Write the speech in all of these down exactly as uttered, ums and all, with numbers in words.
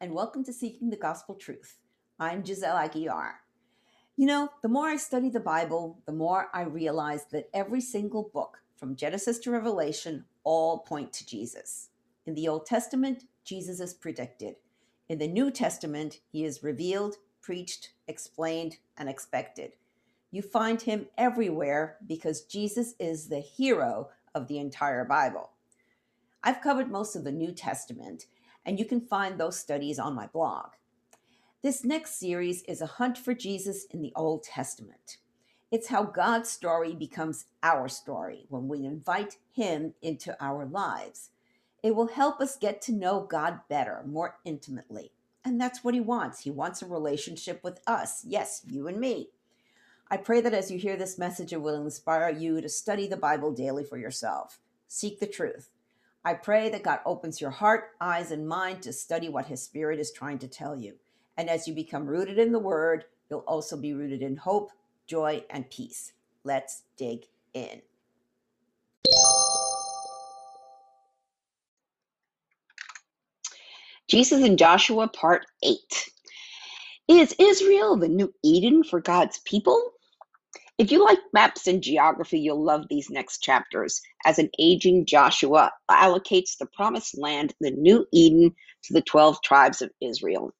and welcome to Seeking the Gospel Truth. I'm Giselle Aguiar. You know, the more I study the Bible, the more I realize that every single book, from Genesis to Revelation, all point to Jesus. In the Old Testament, Jesus is predicted. In the New Testament, he is revealed, preached, explained, and expected. You find him everywhere because Jesus is the hero of the entire Bible. I've covered most of the New Testament, and you can find those studies on my blog. This next series is a hunt for Jesus in the Old Testament. It's how God's story becomes our story when we invite him into our lives. It will help us get to know God better, more intimately. And that's what he wants. He wants a relationship with us. Yes, you and me. I pray that as you hear this message, it will inspire you to study the Bible daily for yourself. Seek the truth. I pray that God opens your heart, eyes, and mind to study what his Spirit is trying to tell you. And as you become rooted in the Word, you'll also be rooted in hope, joy, and peace. Let's dig in. Jesus and Joshua, Part eight. Is Israel the new Eden for God's people? If you like maps and geography, you'll love these next chapters, as an aging Joshua allocates the promised land, the new Eden, to the twelve tribes of Israel.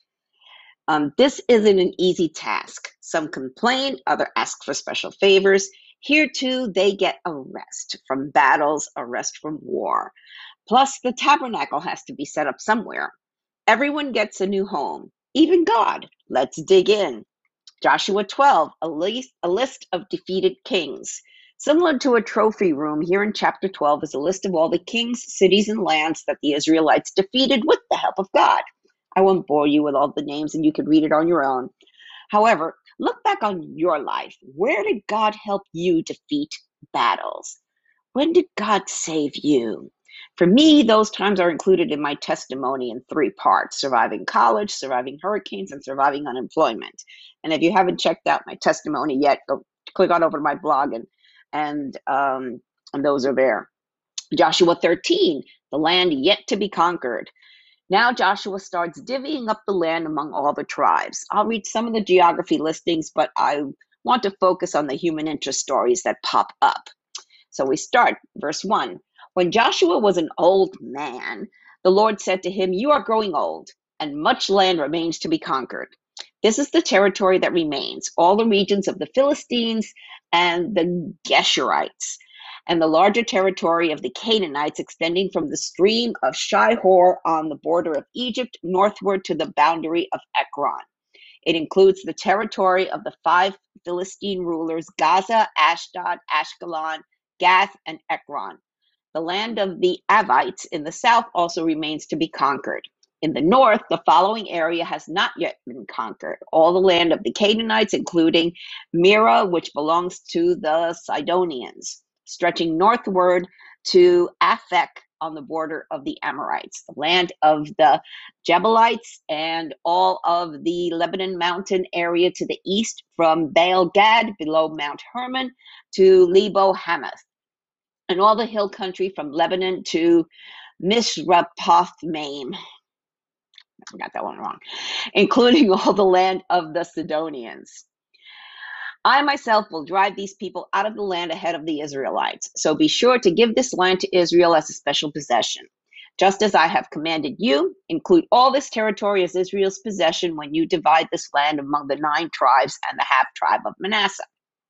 Um, this isn't an easy task. Some complain, others ask for special favors. Here, too, they get a rest from battles, a rest from war. Plus, the tabernacle has to be set up somewhere. Everyone gets a new home, even God. Let's dig in. Joshua twelve, a list, a list of defeated kings. Similar to a trophy room, here in chapter twelve is a list of all the kings, cities, and lands that the Israelites defeated with the help of God. I won't bore you with all the names, and you can read it on your own. However, look back on your life. Where did God help you defeat battles? When did God save you? For me, those times are included in my testimony in three parts: surviving college, surviving hurricanes, and surviving unemployment. And if you haven't checked out my testimony yet, go click on over to my blog, and and um, and those are there. Joshua thirteen, the land yet to be conquered. Now Joshua starts divvying up the land among all the tribes. I'll read some of the geography listings, but I want to focus on the human interest stories that pop up. So we start, verse one. When Joshua was an old man, the Lord said to him, "You are growing old, and much land remains to be conquered. This is the territory that remains, all the regions of the Philistines and the Geshurites, and the larger territory of the Canaanites extending from the stream of Shihor on the border of Egypt northward to the boundary of Ekron. It includes the territory of the five Philistine rulers, Gaza, Ashdod, Ashkelon, Gath, and Ekron. The land of the Avites in the south also remains to be conquered. In the north, the following area has not yet been conquered: all the land of the Canaanites, including Mira, which belongs to the Sidonians, stretching northward to Aphek on the border of the Amorites, the land of the Jebelites, and all of the Lebanon mountain area to the east, from Baal Gad below Mount Hermon to Lebo Hamath, and all the hill country from Lebanon to Mishrapothmaim. I got that one wrong, including all the land of the Sidonians. I myself will drive these people out of the land ahead of the Israelites. So be sure to give this land to Israel as a special possession. Just as I have commanded you, include all this territory as Israel's possession when you divide this land among the nine tribes and the half tribe of Manasseh.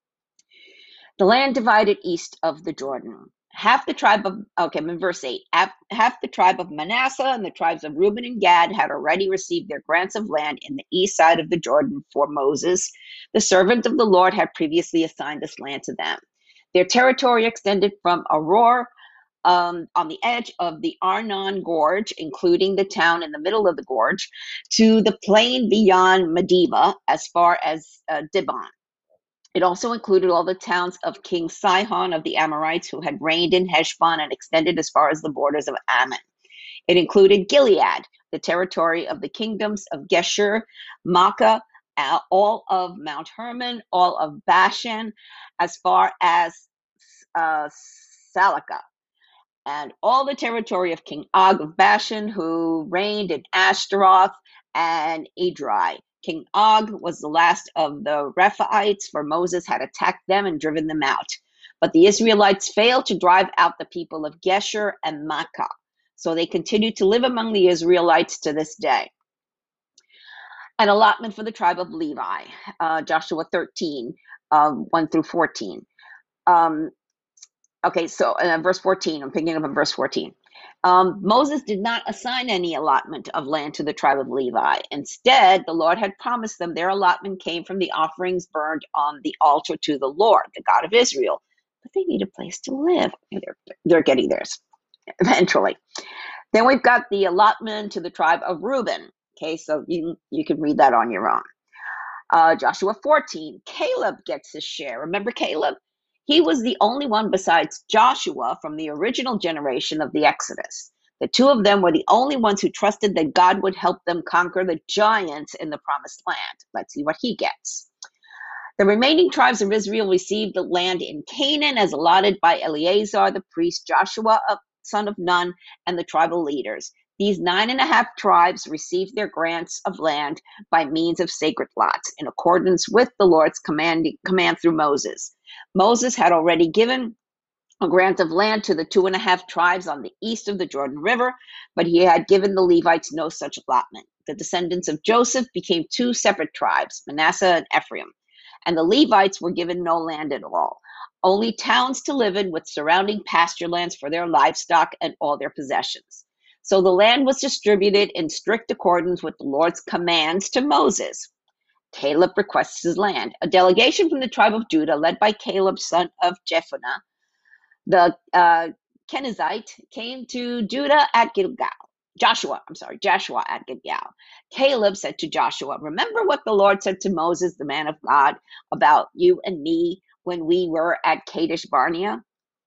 The land divided east of the Jordan. Half the tribe of, okay, I'm in verse eight. Half, half the tribe of Manasseh and the tribes of Reuben and Gad had already received their grants of land in the east side of the Jordan, for Moses, the servant of the Lord, had previously assigned this land to them. Their territory extended from Aroer um, on the edge of the Arnon Gorge, including the town in the middle of the gorge, to the plain beyond Medeba, as far as uh, Dibon. It also included all the towns of King Sihon of the Amorites, who had reigned in Heshbon and extended as far as the borders of Ammon. It included Gilead, the territory of the kingdoms of Geshur, Makkah, all of Mount Hermon, all of Bashan, as far as uh, Salakah, and all the territory of King Og of Bashan, who reigned in Ashtaroth and Edrei. King Og was the last of the Rephaites, for Moses had attacked them and driven them out. But the Israelites failed to drive out the people of Geshur and Makkah, so they continued to live among the Israelites to this day. An allotment for the tribe of Levi, uh, Joshua thirteen, uh, one through fourteen. Um, okay, so uh, verse fourteen, I'm picking up on verse fourteen. Um, Moses did not assign any allotment of land to the tribe of Levi. Instead, the Lord had promised them their allotment came from the offerings burned on the altar to the Lord, the God of Israel. But they need a place to live. They're, they're getting theirs eventually. Then we've got the allotment to the tribe of Reuben. Okay, so you, you can read that on your own. Uh, Joshua fourteen, Caleb gets his share. Remember Caleb? He was the only one besides Joshua from the original generation of the Exodus. The two of them were the only ones who trusted that God would help them conquer the giants in the promised land. Let's see what he gets. The remaining tribes of Israel received the land in Canaan as allotted by Eleazar the priest, Joshua, son of Nun, and the tribal leaders. These nine and a half tribes received their grants of land by means of sacred lots, in accordance with the Lord's command, command through Moses. Moses had already given a grant of land to the two and a half tribes on the east of the Jordan River, but he had given the Levites no such allotment. The descendants of Joseph became two separate tribes, Manasseh and Ephraim, and the Levites were given no land at all, only towns to live in with surrounding pasture lands for their livestock and all their possessions. So the land was distributed in strict accordance with the Lord's commands to Moses. Caleb requests his land. A delegation from the tribe of Judah, led by Caleb, son of Jephunneh, the uh, Kenizzite, came to Judah at Gilgal. Joshua, I'm sorry, Joshua at Gilgal. Caleb said to Joshua, remember what the Lord said to Moses, the man of God, about you and me when we were at Kadesh Barnea?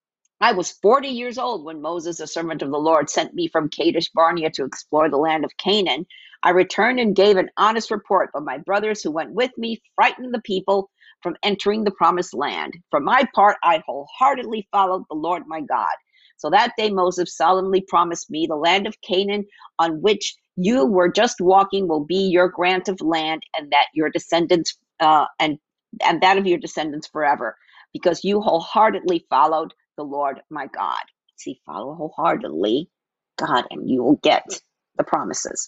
I was forty years old when Moses, a servant of the Lord, sent me from Kadesh Barnea to explore the land of Canaan. I returned and gave an honest report, but my brothers who went with me frightened the people from entering the promised land. For my part, I wholeheartedly followed the Lord my God. So that day Moses solemnly promised me the land of Canaan on which you were just walking will be your grant of land, and that your descendants uh, and and that of your descendants forever, because you wholeheartedly followed the Lord my God. See, follow wholeheartedly God, and you will get the promises.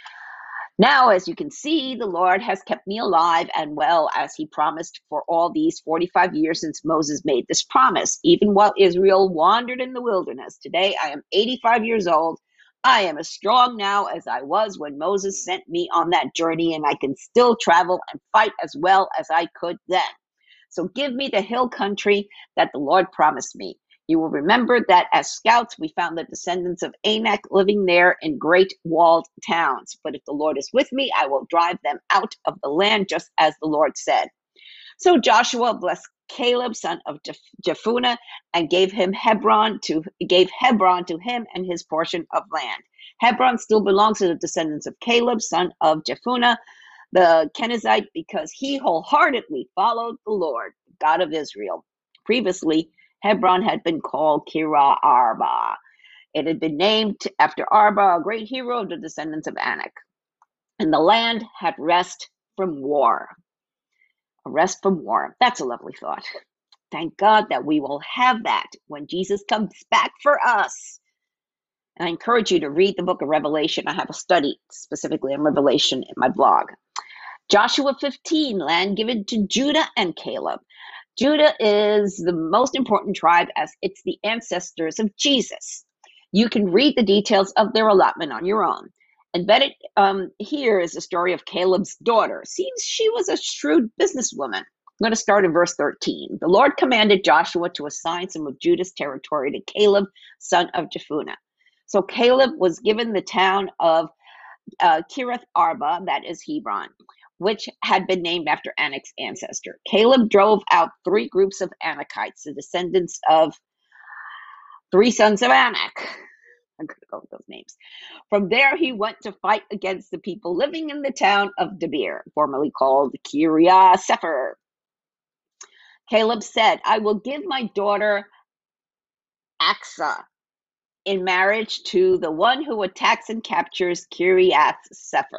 Now, as you can see, the Lord has kept me alive and well, as he promised, for all these forty-five years since Moses made this promise, even while Israel wandered in the wilderness. Today, I am eighty-five years old. I am as strong now as I was when Moses sent me on that journey, and I can still travel and fight as well as I could then. So give me the hill country that the Lord promised me. You will remember that as scouts, we found the descendants of Anak living there in great walled towns. But if the Lord is with me, I will drive them out of the land, just as the Lord said. So Joshua blessed Caleb, son of Jephunneh, and gave him Hebron to gave Hebron to him and his portion of land. Hebron still belongs to the descendants of Caleb, son of Jephunneh, the Kenizzite, because he wholeheartedly followed the Lord, God of Israel. Previously, Hebron had been called Kiriath Arba. It had been named after Arba, a great hero of the descendants of Anak. And the land had rest from war. A rest from war. That's a lovely thought. Thank God that we will have that when Jesus comes back for us. And I encourage you to read the book of Revelation. I have a study specifically on Revelation in my blog. Joshua fifteen, land given to Judah and Caleb. Judah is the most important tribe as it's the ancestors of Jesus. You can read the details of their allotment on your own. Embedded um, here is the story of Caleb's daughter. Seems she was a shrewd businesswoman. I'm going to start in verse thirteen. The Lord commanded Joshua to assign some of Judah's territory to Caleb, son of Jephunneh. So Caleb was given the town of uh, Kiriath Arba, that is Hebron, which had been named after Anak's ancestor. Caleb drove out three groups of Anakites, the descendants of three sons of Anak. I'm going to go with those names. From there, he went to fight against the people living in the town of Debir, formerly called Kiriath Sefer. Caleb said, I will give my daughter Aksah in marriage to the one who attacks and captures Kiriath Sefer.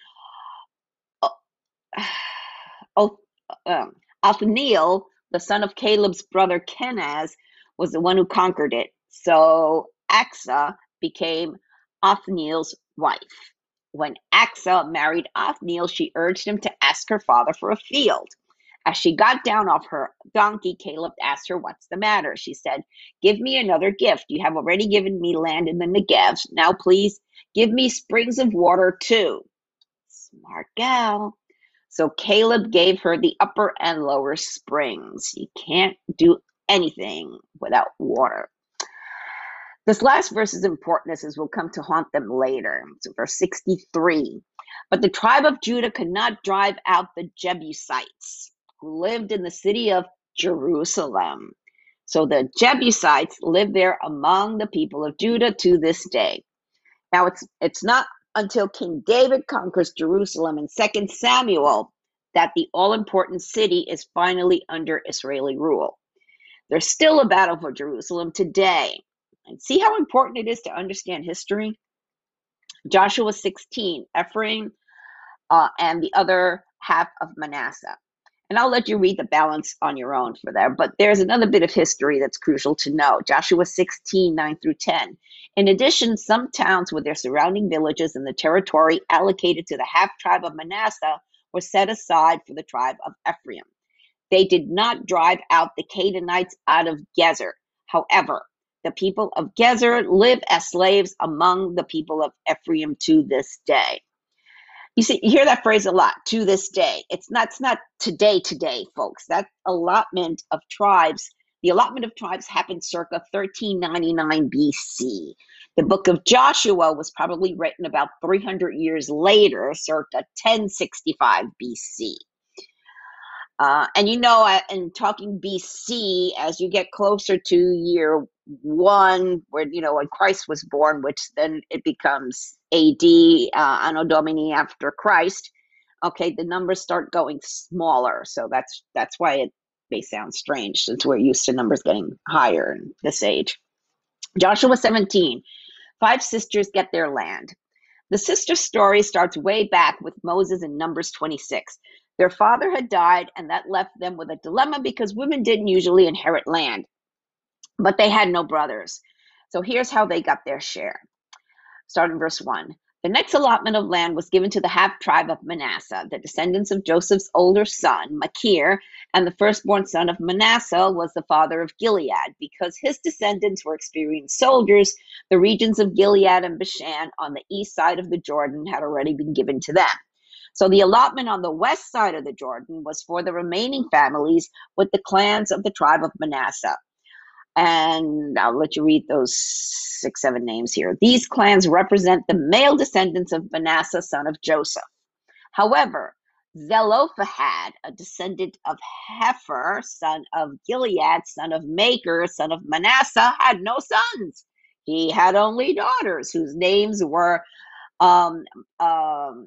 Oh, um, Othniel, the son of Caleb's brother Kenaz, was the one who conquered it. So Axa became Othniel's wife. When Axa married Othniel, she urged him to ask her father for a field. As she got down off her donkey, Caleb asked her, "What's the matter?" She said, "Give me another gift. You have already given me land in the Negev. Now please give me springs of water too." Smart gal. So Caleb gave her the upper and lower springs. You can't do anything without water. This last verse is important as we'll come to haunt them later. So verse sixty-three. But the tribe of Judah could not drive out the Jebusites who lived in the city of Jerusalem. So the Jebusites live there among the people of Judah to this day. Now it's it's not until King David conquers Jerusalem in Second Samuel that the all-important city is finally under Israeli rule. There's still a battle for Jerusalem today. And see how important it is to understand history? Joshua sixteen, Ephraim, uh, and the other half of Manasseh. And I'll let you read the balance on your own for that. But there's another bit of history that's crucial to know. Joshua sixteen, nine through ten. In addition, some towns with their surrounding villages in the territory allocated to the half-tribe of Manasseh were set aside for the tribe of Ephraim. They did not drive out the Canaanites out of Gezer. However, the people of Gezer live as slaves among the people of Ephraim to this day. You see, you hear that phrase a lot, to this day. It's not, it's not today, today, folks. That allotment of tribes, the allotment of tribes happened circa thirteen ninety-nine B C. The book of Joshua was probably written about three hundred years later, circa ten sixty-five B C. Uh, and you know, in talking B C, as you get closer to year one, where, you know, when Christ was born, which then it becomes A D, uh, Anno Domini, after Christ, okay, the numbers start going smaller. So that's that's why it may sound strange, since we're used to numbers getting higher in this age. Joshua seventeen, five sisters get their land. The sister story starts way back with Moses in Numbers twenty-six. Their father had died, and that left them with a dilemma because women didn't usually inherit land, but they had no brothers. So here's how they got their share. Start in verse one. The next allotment of land was given to the half-tribe of Manasseh, the descendants of Joseph's older son, Machir, and the firstborn son of Manasseh was the father of Gilead. Because his descendants were experienced soldiers, the regions of Gilead and Bashan on the east side of the Jordan had already been given to them. So the allotment on the west side of the Jordan was for the remaining families with the clans of the tribe of Manasseh. And I'll let you read those six, seven names here. These clans represent the male descendants of Manasseh, son of Joseph. However, Zelophehad, a descendant of Hepher, son of Gilead, son of Machir, son of Manasseh, had no sons. He had only daughters whose names were um, um,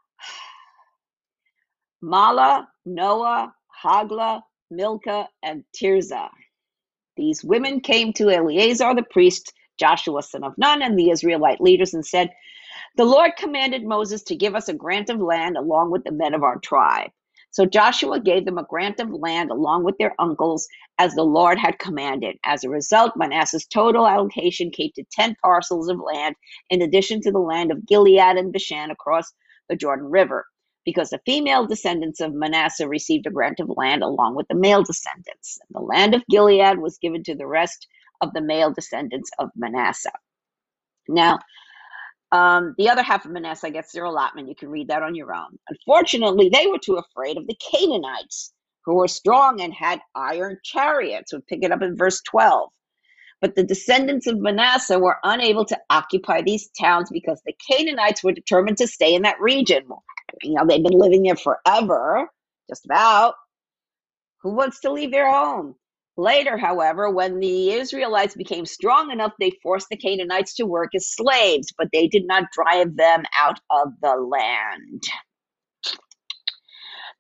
Mala, Noah, Hagla, Milcah, and Tirzah. These women came to Eleazar the priest, Joshua son of Nun, and the Israelite leaders and said, "The Lord commanded Moses to give us a grant of land along with the men of our tribe." So Joshua gave them a grant of land along with their uncles as the Lord had commanded. As a result, Manasseh's total allocation came to ten parcels of land in addition to the land of Gilead and Bashan across the Jordan River, because the female descendants of Manasseh received a grant of land along with the male descendants. And the land of Gilead was given to the rest of the male descendants of Manasseh. Now, um, the other half of Manasseh gets their allotment. You can read that on your own. Unfortunately, they were too afraid of the Canaanites, who were strong and had iron chariots. We'll pick it up in verse twelve. But the descendants of Manasseh were unable to occupy these towns because the Canaanites were determined to stay in that region. You know, they've been living there forever, just about. Who wants to leave their home? Later, however, when the Israelites became strong enough, they forced the Canaanites to work as slaves, but they did not drive them out of the land.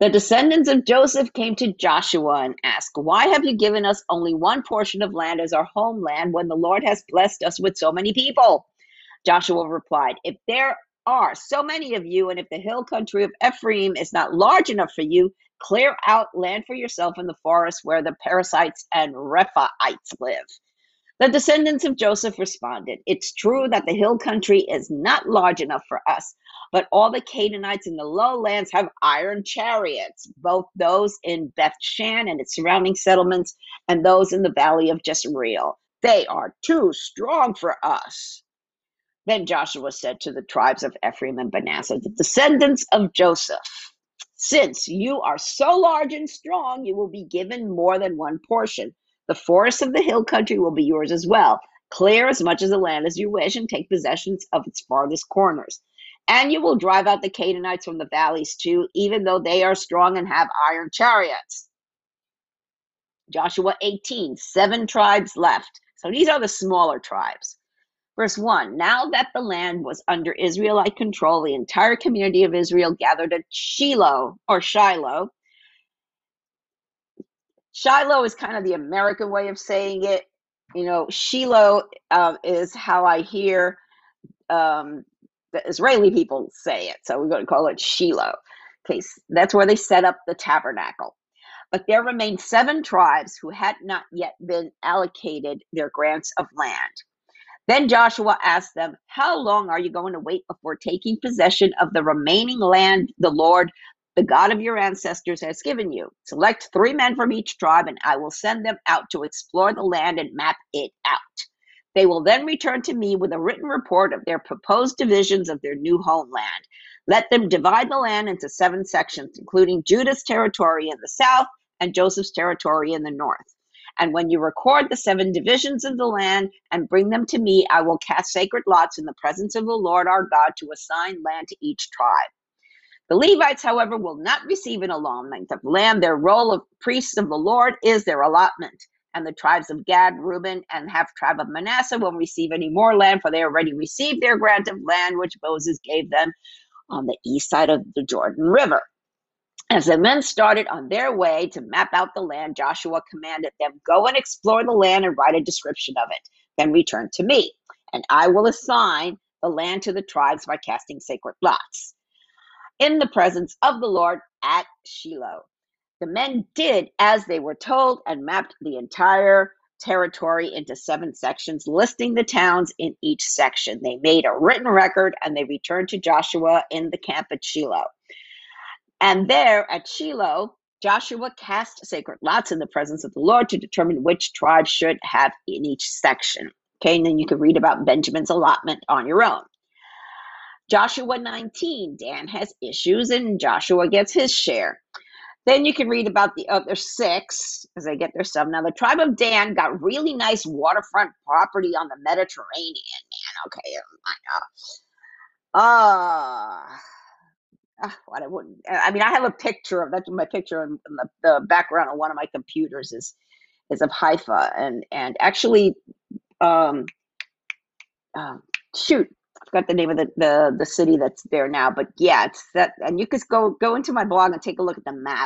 The descendants of Joseph came to Joshua and asked, "Why have you given us only one portion of land as our homeland when the Lord has blessed us with so many people?" Joshua replied, "If there are so many of you, and if the hill country of Ephraim is not large enough for you, clear out land for yourself in the forest where the Perizzites and Rephaites live." The descendants of Joseph responded, "It's true that the hill country is not large enough for us, but all the Canaanites in the lowlands have iron chariots, both those in Beth Shan and its surrounding settlements, and those in the valley of Jezreel. They are too strong for us." Then Joshua said to the tribes of Ephraim and Manasseh, the descendants of Joseph, "Since you are so large and strong, you will be given more than one portion. The forests of the hill country will be yours as well. Clear as much of the land as you wish and take possession of its farthest corners. And you will drive out the Canaanites from the valleys too, even though they are strong and have iron chariots." Joshua eighteen, seven tribes left. So these are the smaller tribes. Verse one, now that the land was under Israelite control, the entire community of Israel gathered at Shiloh, or Shiloh. Shiloh is kind of the American way of saying it. You know, Shiloh uh, is how I hear um, the Israeli people say it. So we're going to call it Shiloh. Okay, that's where they set up the tabernacle. But there remained seven tribes who had not yet been allocated their grants of land. Then Joshua asked them, "How long are you going to wait before taking possession of the remaining land the Lord, the God of your ancestors, has given you? Select three men from each tribe, and I will send them out to explore the land and map it out. They will then return to me with a written report of their proposed divisions of their new homeland. Let them divide the land into seven sections, including Judah's territory in the south and Joseph's territory in the north. And when you record the seven divisions of the land and bring them to me, I will cast sacred lots in the presence of the Lord our God to assign land to each tribe. The Levites, however, will not receive an allotment of land. Their role of priests of the Lord is their allotment. And the tribes of Gad, Reuben, and half tribe of Manasseh will receive any more land, for they already received their grant of land, which Moses gave them on the east side of the Jordan River." As the men started on their way to map out the land, Joshua commanded them, "Go and explore the land and write a description of it. Then return to me, and I will assign the land to the tribes by casting sacred lots in the presence of the Lord at Shiloh." The men did as they were told and mapped the entire territory into seven sections, listing the towns in each section. They made a written record, and they returned to Joshua in the camp at Shiloh. And there at Shiloh, Joshua cast sacred lots in the presence of the Lord to determine which tribe should have in each section. Okay, and then you can read about Benjamin's allotment on your own. Joshua nineteen, Dan has issues and Joshua gets his share. Then you can read about the other six as they get their stuff. Now, the tribe of Dan got really nice waterfront property on the Mediterranean, man. Okay, I know. Ah. Uh, Uh, what I wouldn't. I mean, I have a picture of that's my picture in, in the, the background of one of my computers is is of Haifa, and and actually, um, uh, shoot, I forgot the name of the, the the city that's there now, but yeah, it's that, and you could go go into my blog and take a look at the map.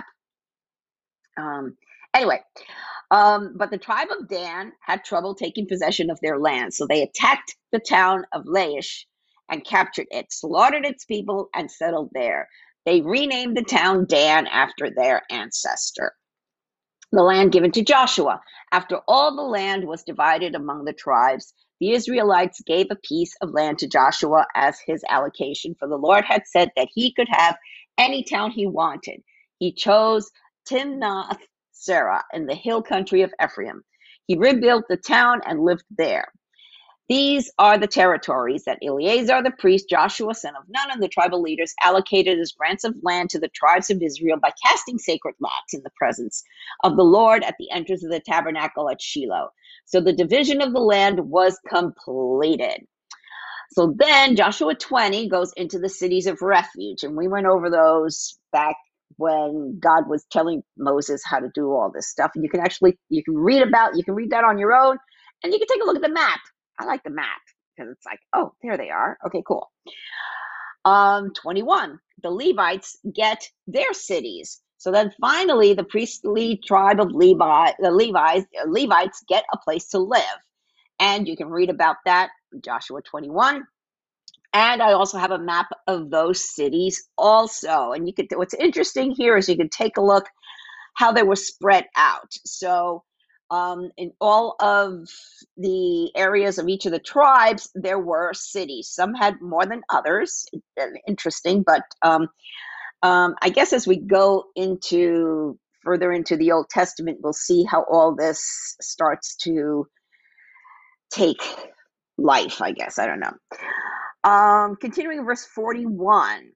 Um, anyway, um, but the tribe of Dan had trouble taking possession of their land, so they attacked the town of Laish and captured it, slaughtered its people, and settled there. They renamed the town Dan after their ancestor. The land given to Joshua. After all the land was divided among the tribes, the Israelites gave a piece of land to Joshua as his allocation, for the Lord had said that he could have any town he wanted. He chose Timnath Serah in the hill country of Ephraim. He rebuilt the town and lived there. These are the territories that Eleazar the priest, Joshua son of Nun, and the tribal leaders allocated as grants of land to the tribes of Israel by casting sacred lots in the presence of the Lord at the entrance of the tabernacle at Shiloh. So the division of the land was completed. So then Joshua twenty goes into the cities of refuge, and we went over those back when God was telling Moses how to do all this stuff. And you can actually, you can read about, you can read that on your own, and you can take a look at the map. I like the map because it's like, oh, there they are. Okay, cool. Um, twenty-one, the Levites get their cities. So then finally, the priestly tribe of Levi, the Levites, Levites get a place to live. And you can read about that in Joshua twenty-one. And I also have a map of those cities also. And you could, what's interesting here is you can take a look how they were spread out. So um, in all of the areas of each of the tribes, there were cities. Some had more than others. Interesting, but um, um, I guess as we go into further into the Old Testament, we'll see how all this starts to take life, I guess. I don't know. Um, continuing verse forty-one.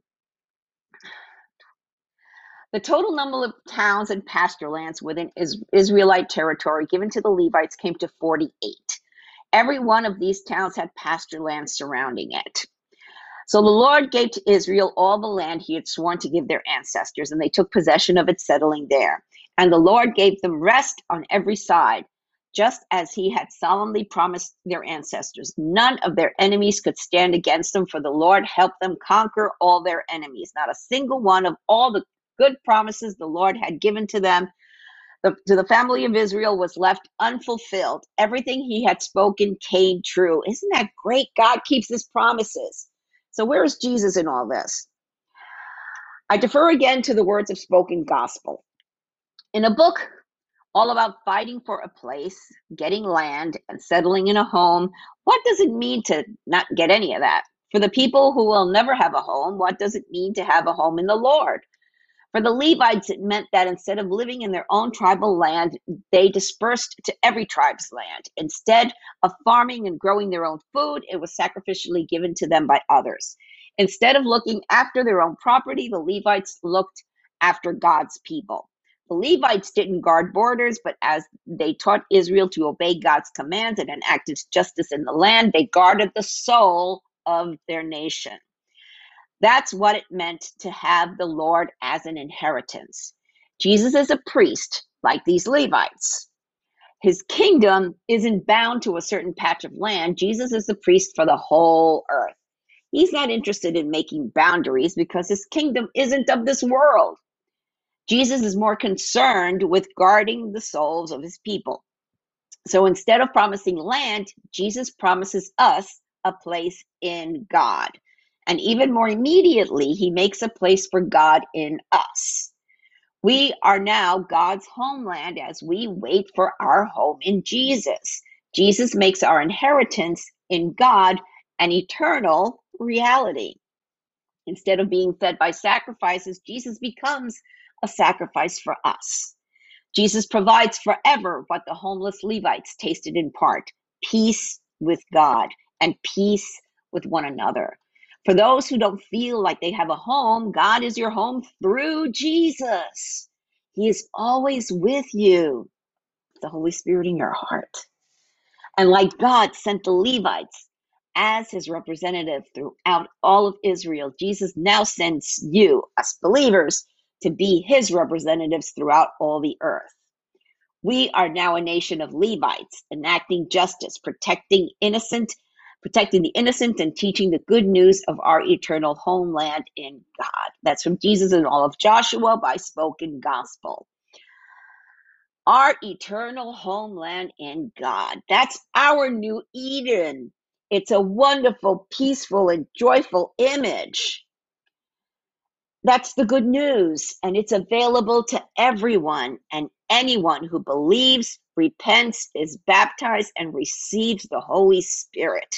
The total number of towns and pasture lands within Israelite territory given to the Levites came to forty-eight. Every one of these towns had pasture land surrounding it. So the Lord gave to Israel all the land he had sworn to give their ancestors, and they took possession of it, settling there. And the Lord gave them rest on every side, just as he had solemnly promised their ancestors. None of their enemies could stand against them, for the Lord helped them conquer all their enemies. Not a single one of all the good promises the Lord had given to them, the, to the family of Israel, was left unfulfilled. Everything he had spoken came true. Isn't that great? God keeps his promises. So where is Jesus in all this? I defer again to the words of spoken gospel. In a book all about fighting for a place, getting land, and settling in a home, what does it mean to not get any of that? For the people who will never have a home, what does it mean to have a home in the Lord? For the Levites, it meant that instead of living in their own tribal land, they dispersed to every tribe's land. Instead of farming and growing their own food, it was sacrificially given to them by others. Instead of looking after their own property, the Levites looked after God's people. The Levites didn't guard borders, but as they taught Israel to obey God's commands and enacted justice in the land, they guarded the soul of their nation. That's what it meant to have the Lord as an inheritance. Jesus is a priest, like these Levites. His kingdom isn't bound to a certain patch of land. Jesus is the priest for the whole earth. He's not interested in making boundaries because his kingdom isn't of this world. Jesus is more concerned with guarding the souls of his people. So instead of promising land, Jesus promises us a place in God. And even more immediately, he makes a place for God in us. We are now God's homeland as we wait for our home in Jesus. Jesus makes our inheritance in God an eternal reality. Instead of being fed by sacrifices, Jesus becomes a sacrifice for us. Jesus provides forever what the homeless Levites tasted in part: peace with God and peace with one another. For those who don't feel like they have a home, God is your home through Jesus. He is always with you, the Holy Spirit in your heart. And like God sent the Levites as his representative throughout all of Israel, Jesus now sends you, us believers, to be his representatives throughout all the earth. We are now a nation of Levites, enacting justice, protecting innocent protecting the innocent, and teaching the good news of our eternal homeland in God. That's from Jesus and all of Joshua by spoken gospel. Our eternal homeland in God. That's our new Eden. It's a wonderful, peaceful, and joyful image. That's the good news, and it's available to everyone and anyone who believes, repents, is baptized, and receives the Holy Spirit.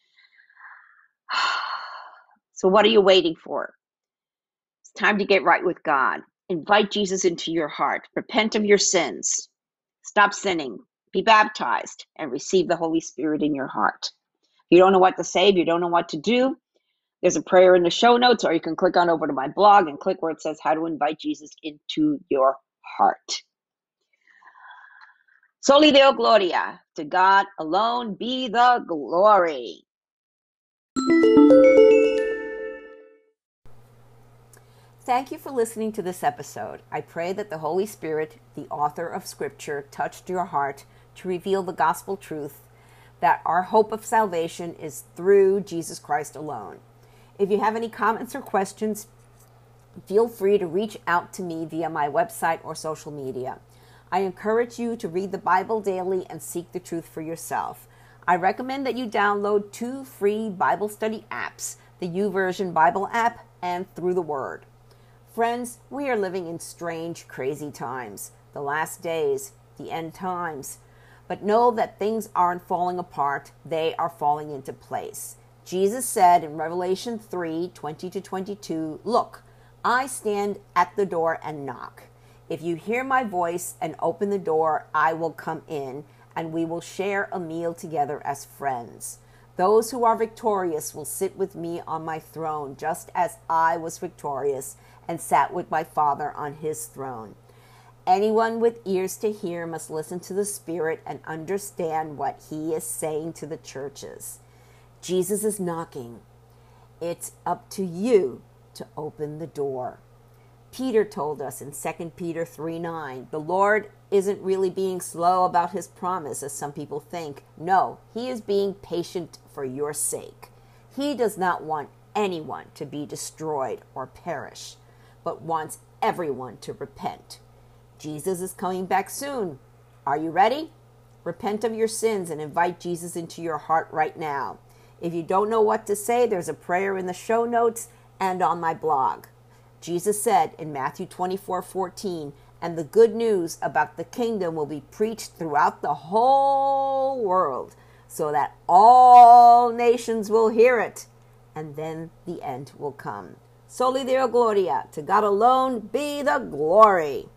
So what are you waiting for? It's time to get right with God. Invite Jesus into your heart. Repent of your sins. Stop sinning. Be baptized and receive the Holy Spirit in your heart. If you don't know what to say, if you don't know what to do, there's a prayer in the show notes, or you can click on over to my blog and click where it says how to invite Jesus into your heart. Soli Deo Gloria. To God alone be the glory. Thank you for listening to this episode. I pray that the Holy Spirit, the author of Scripture, touched your heart to reveal the gospel truth that our hope of salvation is through Jesus Christ alone. If you have any comments or questions, feel free to reach out to me via my website or social media. I encourage you to read the Bible daily and seek the truth for yourself. I recommend that you download two free Bible study apps, the YouVersion Bible app and Through the Word. Friends, we are living in strange, crazy times, the last days, the end times. But know that things aren't falling apart, they are falling into place. Jesus said in Revelation three, twenty to twenty-two, "Look, I stand at the door and knock. If you hear my voice and open the door, I will come in, and we will share a meal together as friends. Those who are victorious will sit with me on my throne, just as I was victorious and sat with my Father on his throne." Anyone with ears to hear must listen to the Spirit and understand what he is saying to the churches. Jesus is knocking. It's up to you to open the door. Peter told us in Second Peter three nine, the Lord isn't really being slow about his promise, as some people think. No, he is being patient for your sake. He does not want anyone to be destroyed or perish, but wants everyone to repent. Jesus is coming back soon. Are you ready? Repent of your sins and invite Jesus into your heart right now. If you don't know what to say, there's a prayer in the show notes and on my blog. Jesus said in Matthew twenty-four fourteen, "And the good news about the kingdom will be preached throughout the whole world, so that all nations will hear it, and then the end will come." Soli Deo Gloria. To God alone be the glory.